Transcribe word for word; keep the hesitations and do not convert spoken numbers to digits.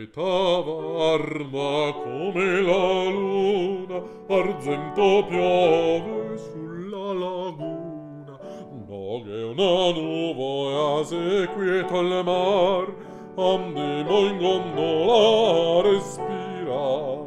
L'età varma come la luna, argento piove sulla laguna. Noghe una nuvola se quieto il mar, andemo in gondola a respirare.